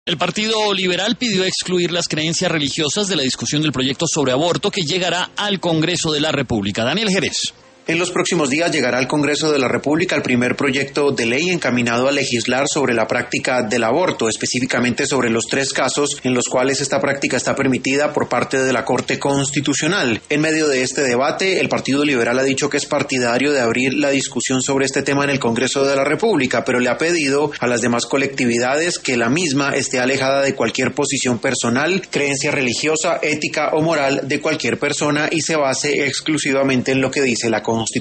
El Partido Liberal pidió excluir las creencias religiosas de la discusión del proyecto sobre aborto que llegará al Congreso de la República. Daniel Jerez. En los próximos días llegará al Congreso de la República el primer proyecto de ley encaminado a legislar sobre la práctica del aborto, específicamente sobre los 3 casos en los cuales esta práctica está permitida por parte de la Corte Constitucional. En medio de este debate, el Partido Liberal ha dicho que es partidario de abrir la discusión sobre este tema en el Congreso de la República, pero le ha pedido a las demás colectividades que la misma esté alejada de cualquier posición personal, creencia religiosa, ética o moral de cualquier persona y se base exclusivamente en lo que dice la Constitución.